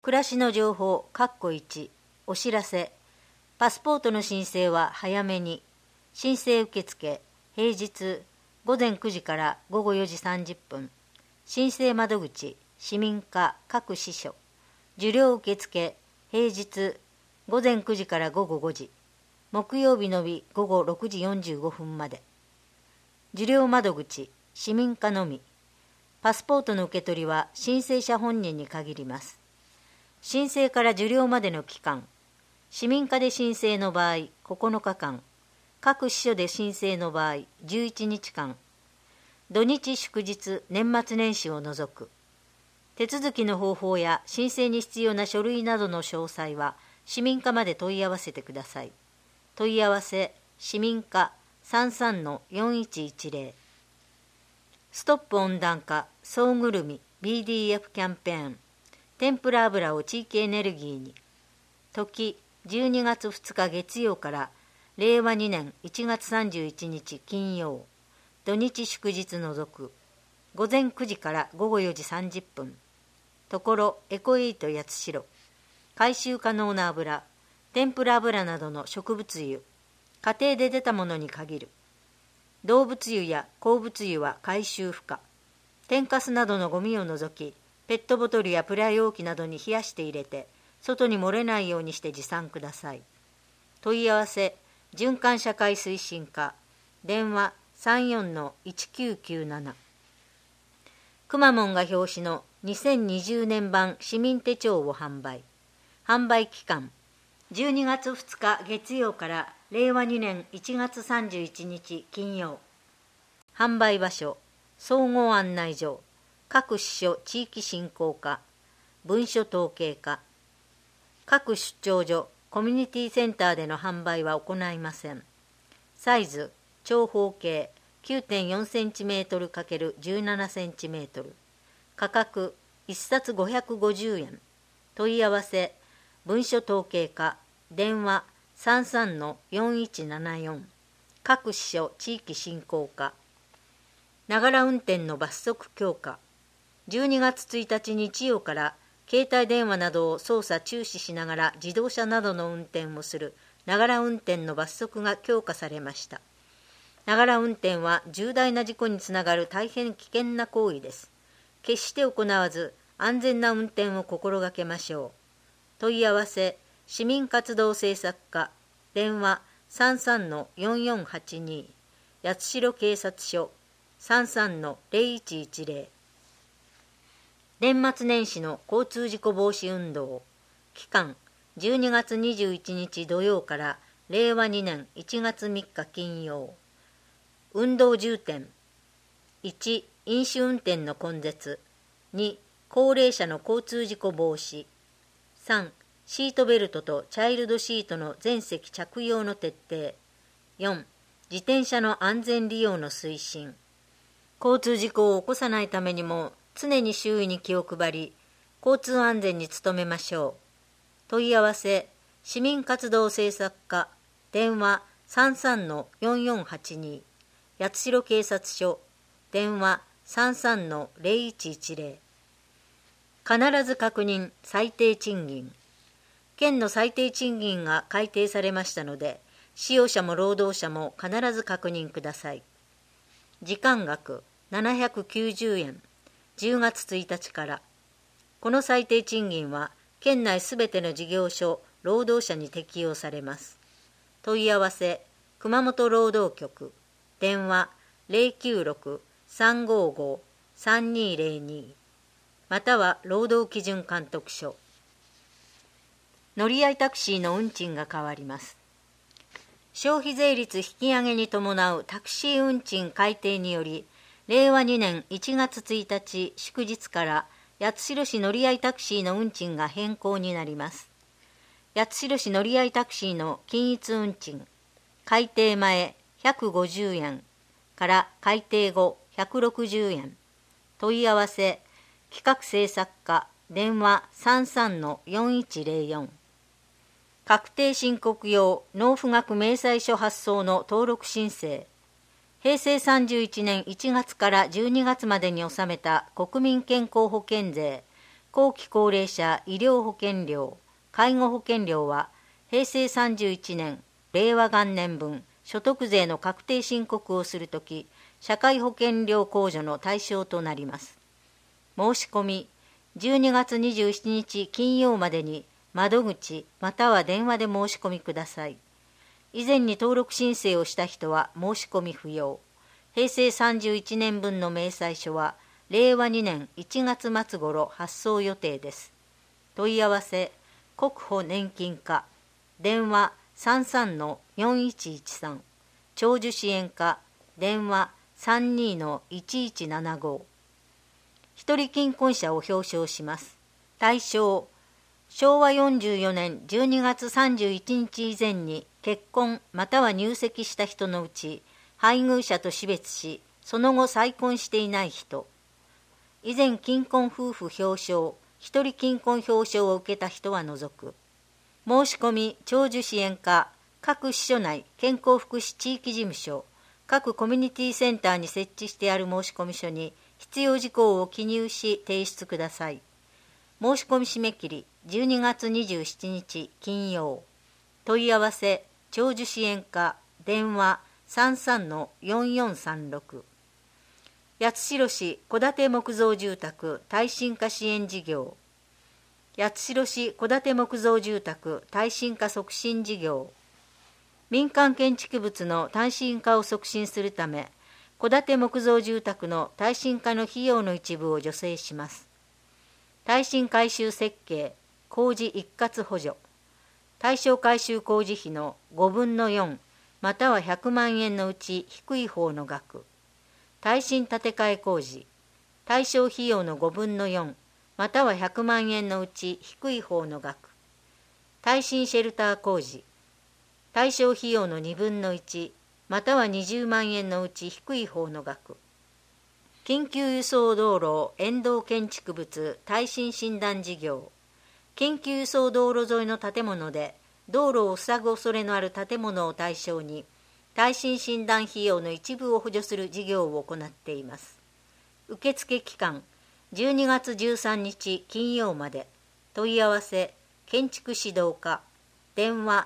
暮らしの情報1お知らせ。パスポートの申請は早めに。申請受付平日午前9時から午後4時30分。申請窓口市民課各支所。受領受付平日午前9時から午後5時。木曜日のみ午後6時45分まで。受領窓口市民課のみ。パスポートの受け取りは申請者本人に限ります。申請から受領までの期間、市民課で申請の場合9日間、各支所で申請の場合11日間、土日祝日年末年始を除く。手続きの方法や申請に必要な書類などの詳細は市民課まで問い合わせてください。問い合わせ市民課 33-4110。ストップ温暖化総ぐるみ BDF キャンペーン。天ぷら油を地域エネルギーに。時12月2日月曜から令和2年1月31日金曜。土日祝日除く。午前9時から午後4時30分。ところエコエイト八代。回収可能な油、天ぷら油などの植物油。家庭で出たものに限る。動物油や鉱物油は回収不可。天かすなどのゴミを除き、ペットボトルやプラ容器などに冷やして入れて、外に漏れないようにして持参ください。問い合わせ、循環社会推進課、電話 34-1997。くまモンが表紙の2020年版市民手帳を販売。販売期間、12月2日月曜から令和2年1月31日金曜。販売場所、総合案内所、各支所地域振興課、文書統計課。各出張所、コミュニティセンターでの販売は行いません。サイズ、長方形 9.4cm×17cm。価格、1冊550円。問い合わせ、文書統計課、電話 33-4174。各支所地域振興課。ながら運転の罰則強化。12月1日日曜から携帯電話などを操作注視しながら自動車などの運転をするながら運転の罰則が強化されました。ながら運転は重大な事故につながる大変危険な行為です。決して行わず安全な運転を心がけましょう。問い合わせ市民活動政策課、電話 33-4482。八代警察署 33-0110。年末年始の交通事故防止運動。期間、12月21日土曜から令和2年1月3日金曜。運動重点。1、飲酒運転の根絶。2、高齢者の交通事故防止。3、シートベルトとチャイルドシートの全席着用の徹底。4、自転車の安全利用の推進。交通事故を起こさないためにも、常に周囲に気を配り、交通安全に努めましょう。問い合わせ、市民活動政策課、電話 33-4482。八代警察署、電話 33-0110。必ず確認最低賃金。県の最低賃金が改定されましたので、使用者も労働者も必ず確認ください。時間額790円。10月1日から。この最低賃金は県内すべての事業所、労働者に適用されます。問い合わせ、熊本労働局、電話 096-355-3202。または労働基準監督署。乗り合いタクシーの運賃が変わります。消費税率引き上げに伴うタクシー運賃改定により、令和2年1月1日祝日から八代市乗り合いタクシーの運賃が変更になります。八代市乗り合いタクシーの均一運賃、改定前150円から改定後160円。問い合わせ、企画制作課、電話 33-4104。確定申告用納付額明細書発送の登録申請。平成31年1月から12月までに納めた国民健康保険税、 後期高齢者医療保険料、介護保険料は平成31年、令和元年分所得税の確定申告をするとき、社会保険料控除の対象となります。申し込み、12月27日金曜までに窓口または電話で申し込みください。以前に登録申請をした人は申し込み不要。平成31年分の明細書は令和2年1月末頃発送予定です。問い合わせ、国保年金課、電話 33-4113、長寿支援課、電話 32-1175。一人金婚者を表彰します。対象、昭和44年12月31日以前に結婚または入籍した人のうち、配偶者と死別し、その後再婚していない人、以前金婚夫婦表彰、一人金婚表彰を受けた人は除く。申し込み、長寿支援課、各支所内健康福祉地域事務所、各コミュニティセンターに設置してある申込書に必要事項を記入し提出ください。申し込み締め切り12月27日金曜。問い合わせ、長寿支援課、電話 33-4436。八代市戸建て木造住宅耐震化支援事業、八代市戸建て木造住宅耐震化促進事業。民間建築物の耐震化を促進するため、戸建て木造住宅の耐震化の費用の一部を助成します。耐震改修設計、工事一括補助。対象改修工事費の5分の4、または100万円のうち低い方の額。耐震建て替え工事。対象費用の5分の4、または100万円のうち低い方の額。耐震シェルター工事。対象費用の2分の1、または20万円のうち低い方の額。緊急輸送道路沿道建築物耐震診断事業。緊急輸送道路沿いの建物で道路を塞ぐ恐れのある建物を対象に耐震診断費用の一部を補助する事業を行っています。受付期間12月13日金曜まで。問い合わせ、建築指導課、電話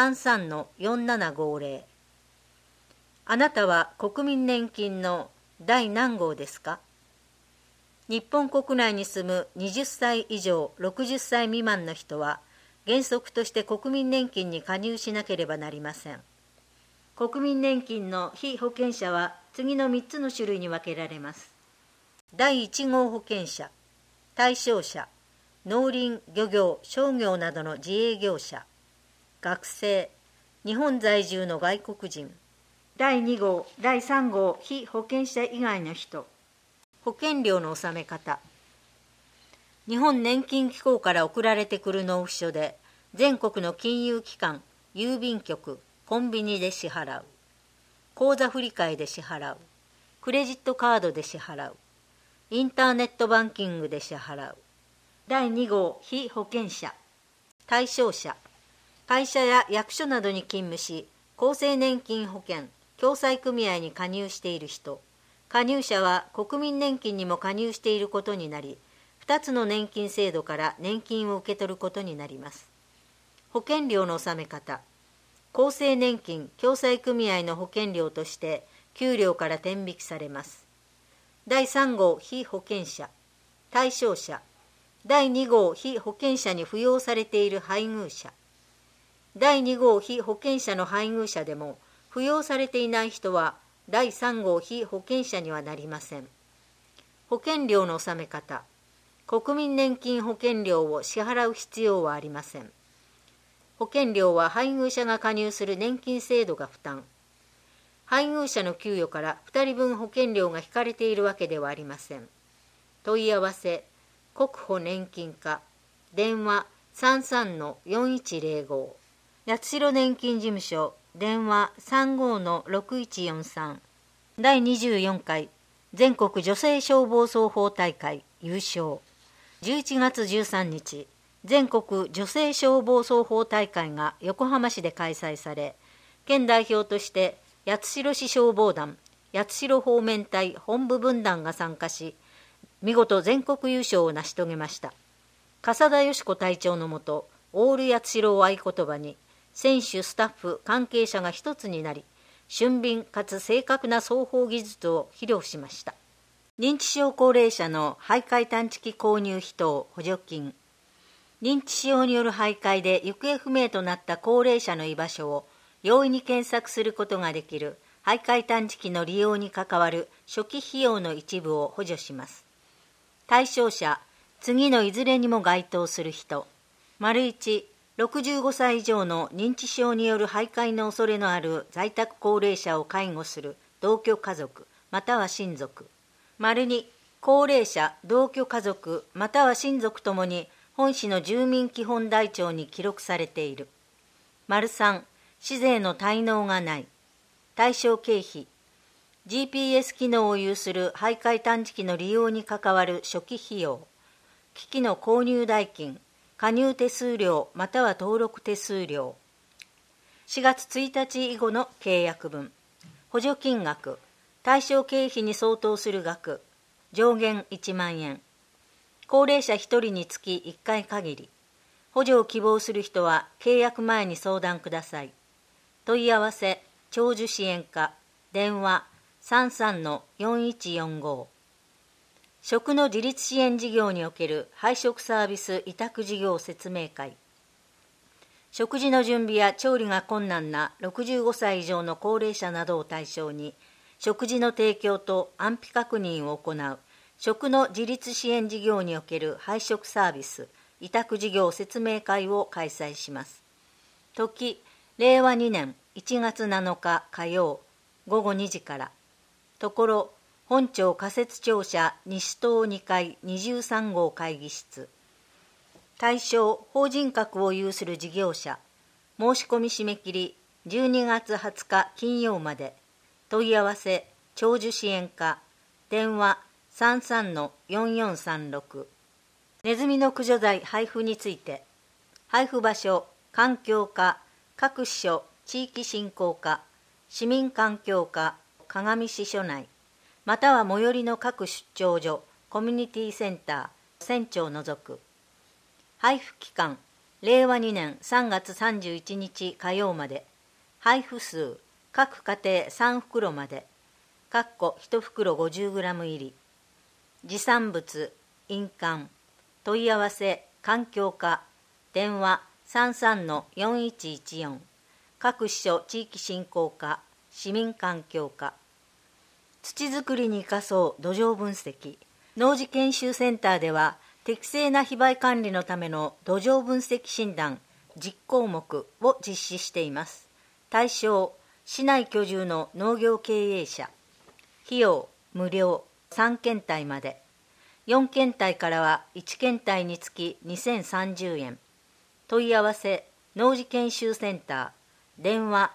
33-4750。あなたは国民年金の第何号ですか？日本国内に住む20歳以上60歳未満の人は原則として国民年金に加入しなければなりません。国民年金の被保険者は次の3つの種類に分けられます。第1号保険者、対象者、農林漁業商業などの自営業者、学生、日本在住の外国人、第2号、第3号被保険者以外の人。保険料の納め方。日本年金機構から送られてくる納付書で全国の金融機関、郵便局、コンビニで支払う。口座振替で支払う。クレジットカードで支払う。インターネットバンキングで支払う。第2号被保険者。対象者、会社や役所などに勤務し厚生年金保険共済組合に加入している人。加入者は国民年金にも加入していることになり、2つの年金制度から年金を受け取ることになります。保険料の納め方。厚生年金共済組合の保険料として給料から天引きされます。第3号被保険者。対象者、第2号被保険者に扶養されている配偶者。第2号被保険者の配偶者でも扶養されていない人は第3号被保険者にはなりません。保険料の納め方。国民年金保険料を支払う必要はありません。保険料は配偶者が加入する年金制度が負担。配偶者の給与から2人分保険料が引かれているわけではありません。問い合わせ、国保年金課、電話 33-4105。八代年金事務所、電話 35-6143。第24回全国女性消防操法大会優勝。11月13日、全国女性消防操法大会が横浜市で開催され、県代表として八代市消防団、八代方面隊本部分団が参加し、見事全国優勝を成し遂げました。 笠田佳子隊長のもと、オール八代を合言葉に、選手、スタッフ、関係者が一つになり、俊敏かつ正確な双方技術を披露しました。認知症高齢者の徘徊探知機購入費等補助金。認知症による徘徊で行方不明となった高齢者の居場所を容易に検索することができる徘徊探知機の利用に関わる初期費用の一部を補助します。対象者、次のいずれにも該当する人。1、65歳以上の認知症による徘徊の恐れのある在宅高齢者を介護する同居家族または親族。2、高齢者、同居家族または親族ともに本市の住民基本台帳に記録されている。3、市税の滞納がない。対象経費、GPS 機能を有する徘徊探知機の利用に関わる初期費用、機器の購入代金、加入手数料または登録手数料。4月1日以後の契約分。補助金額、対象経費に相当する額、上限1万円。高齢者1人につき1回限り。補助を希望する人は契約前に相談ください。問い合わせ、長寿支援課、電話 33-4145。食の自立支援事業における配食サービス委託事業説明会。食事の準備や調理が困難な65歳以上の高齢者などを対象に、食事の提供と安否確認を行う食の自立支援事業における配食サービス委託事業説明会を開催します。時、令和2年1月7日火曜午後2時から。ところ、本庁仮設庁舎西棟2階23号会議室。対象、法人格を有する事業者。申し込み締め切り12月20日金曜まで。問い合わせ、長寿支援課、電話 33-4436。ネズミの駆除剤配布について、配布場所、環境課、各支所、地域振興課、市民環境課、鏡市所内、または最寄りの各出張所、コミュニティセンター、船長を除く。配布期間、令和2年3月31日火曜まで。配布数、各家庭3袋まで。1袋 50g 入り。持産物、印鑑。問い合わせ、環境課。電話 33-4114。各支所地域振興課、市民環境課。土作りに生かそう土壌分析。農事研修センターでは、適正な被害管理のための土壌分析診断10項目を実施しています。対象、市内居住の農業経営者。費用、無料、3検体まで。4検体からは1検体につき2030円。問い合わせ、農事研修センター。電話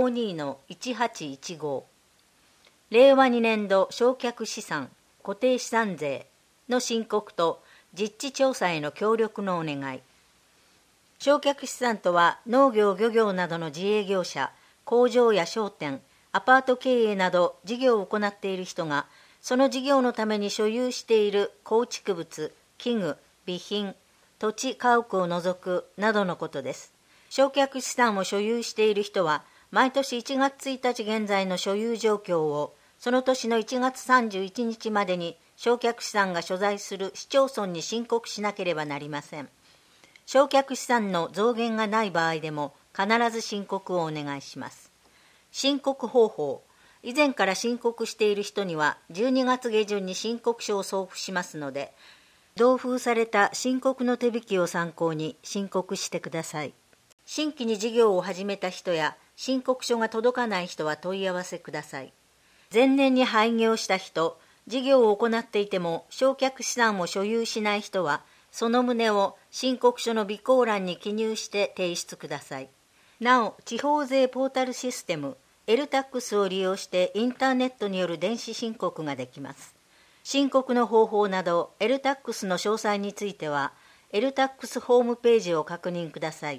52-1815。令和2年度償却資産、固定資産税の申告と実地調査への協力のお願い。償却資産とは、農業・漁業などの自営業者、工場や商店、アパート経営など事業を行っている人が、その事業のために所有している構築物、器具、備品、土地家屋を除くなどのことです。償却資産を所有している人は、毎年1月1日現在の所有状況を、その年の1月31日までに償却資産が所在する市町村に申告しなければなりません。償却資産の増減がない場合でも必ず申告をお願いします。申告方法。以前から申告している人には12月下旬に申告書を送付しますので、同封された申告の手引きを参考に申告してください。新規に事業を始めた人や申告書が届かない人は問い合わせください。前年に廃業した人、事業を行っていても償却資産を所有しない人は、その旨を申告書の備考欄に記入して提出ください。なお、地方税ポータルシステム、LTAX を利用してインターネットによる電子申告ができます。申告の方法など、LTAX の詳細については、LTAX ホームページを確認くださ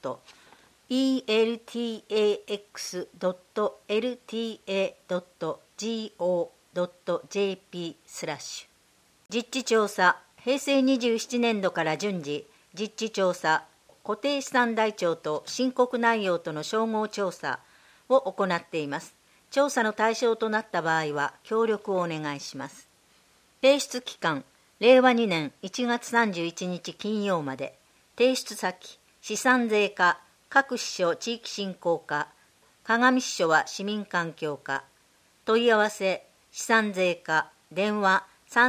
い。http://www.eltax.lta.go go.jp/実地調査平成27年度から順次実地調査固定資産台帳と申告内容との照合調査を行っています。調査の対象となった場合は協力をお願いします。提出期間令和2年1月31日金曜まで。提出先資産税課各支所地域振興課鏡支所は市民環境課。問い合わせ資産税課電話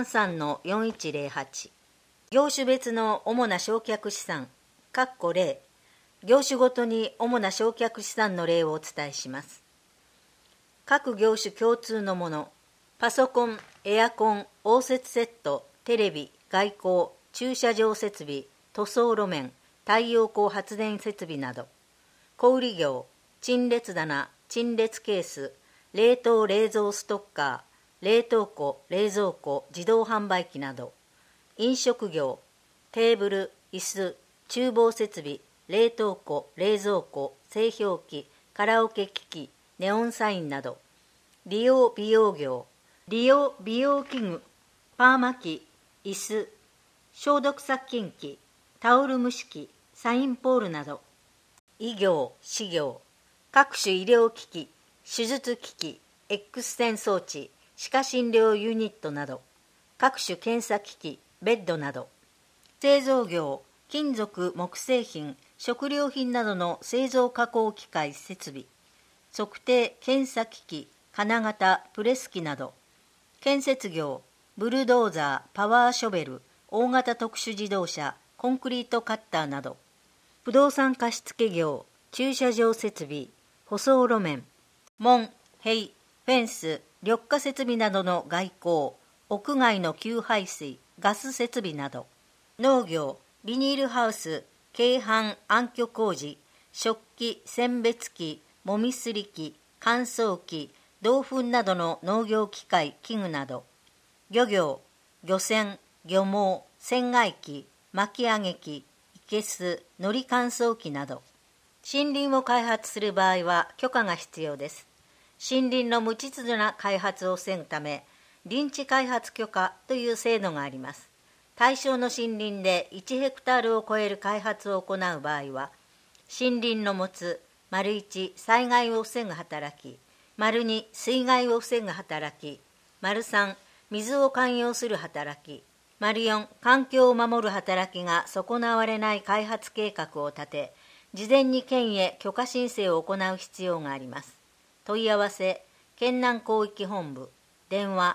33-4108。業種別の主な償却資産例業種ごとに主な償却資産の例をお伝えします。各業種共通のものパソコン、エアコン、応接セット、テレビ、外交、駐車場設備、塗装路面、太陽光発電設備など。小売業陳列棚、陳列ケース、冷凍冷蔵ストッカー、冷凍庫、冷蔵庫、自動販売機など。飲食業テーブル、椅子、厨房設備、冷凍庫、冷蔵庫、製氷機、カラオケ機器、ネオンサインなど。理容美容業理容美容器具、パーマ機、椅子、消毒殺菌機、タオル蒸し器、サインポールなど。医業私業各種医療機器、手術機器、X 線装置、歯科診療ユニットなど。各種検査機器、ベッドなど。製造業金属木製品、食料品などの製造加工機械設備、測定検査機器、金型プレス機など。建設業ブルドーザー、パワーショベル、大型特殊自動車、コンクリートカッターなど。不動産貸付業駐車場設備、舗装路面、門、塀、フェンス、緑化設備などの外交、屋外の給排水、ガス設備など。農業ビニールハウス、軽搬暗渠工事、食器、選別機、もみすり機、乾燥機、銅粉などの農業機械、器具など。漁業漁船、漁網、船外機、巻き上げ機、いけす、のり乾燥機など。森林を開発する場合は許可が必要です。森林の無秩序な開発を防ぐため、林地開発許可という制度があります。対象の森林で1ヘクタールを超える開発を行う場合は、森林の持つ 1. 災害を防ぐ働き、2. 水害を防ぐ働き、3. 水を環用する働き、4. 環境を守る働きが損なわれない開発計画を立て、事前に県へ許可申請を行う必要があります。問い合わせ県南広域本部電話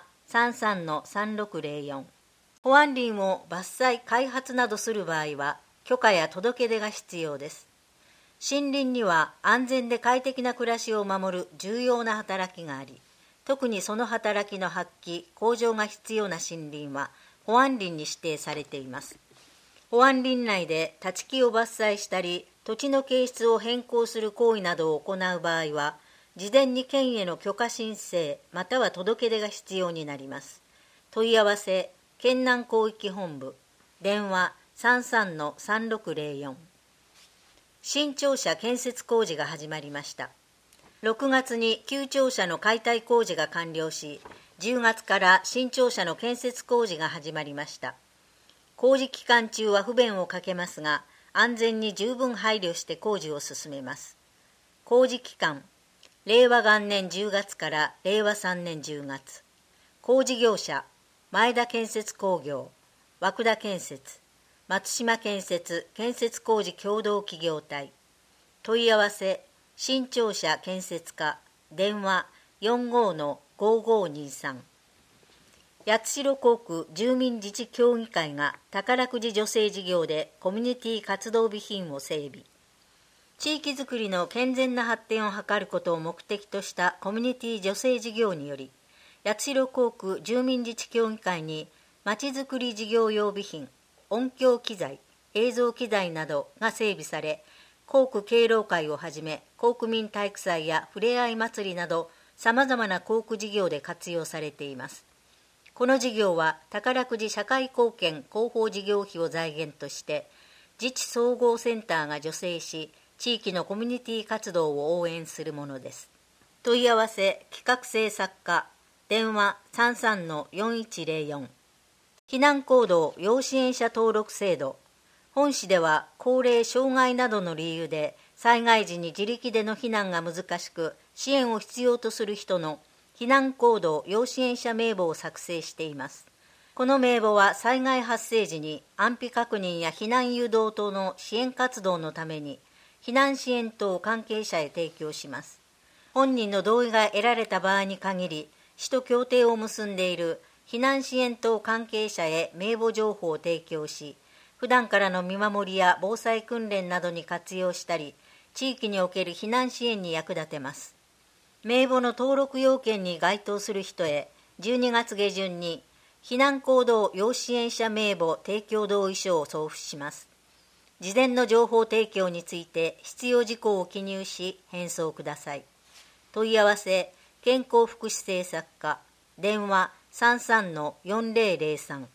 33-3604。保安林を伐採開発などする場合は許可や届け出が必要です。森林には安全で快適な暮らしを守る重要な働きがあり、特にその働きの発揮向上が必要な森林は保安林に指定されています。保安林内で立ち木を伐採したり土地の形質を変更する行為などを行う場合は、事前に県への許可申請または届け出が必要になります。問い合わせ県南広域本部電話33-3604。新庁舎建設工事が始まりました。6月に旧庁舎の解体工事が完了し、10月から新庁舎の建設工事が始まりました。工事期間中は不便をかけますが、安全に十分配慮して工事を進めます。工事期間令和元年10月から令和3年10月。工事業者前田建設工業、和久田建設、松島建設建設工事共同企業体。問い合わせ新庁舎建設課電話45-5523。八代港区住民自治協議会が宝くじ助成事業でコミュニティ活動備品を整備。地域づくりの健全な発展を図ることを目的としたコミュニティ助成事業により、八代港区住民自治協議会にまちづくり事業用備品、音響機材、映像機材などが整備され、港区敬老会をはじめ港区民体育祭やふれあい祭りなどさまざまな港区事業で活用されています。この事業は宝くじ社会貢献広報事業費を財源として自治総合センターが助成し、地域のコミュニティ活動を応援するものです。問い合わせ企画制作課電話 33-4104。避難行動要支援者登録制度。本市では高齢障害などの理由で災害時に自力での避難が難しく支援を必要とする人の避難行動要支援者名簿を作成しています。この名簿は災害発生時に安否確認や避難誘導等の支援活動のために避難支援等関係者へ提供します。本人の同意が得られた場合に限り、市と協定を結んでいる避難支援等関係者へ名簿情報を提供し、普段からの見守りや防災訓練などに活用したり、地域における避難支援に役立てます。名簿の登録要件に該当する人へ、12月下旬に避難行動要支援者名簿提供同意書を送付します。事前の情報提供について必要事項を記入し返送ください。問い合わせ健康福祉政策課電話 33-4003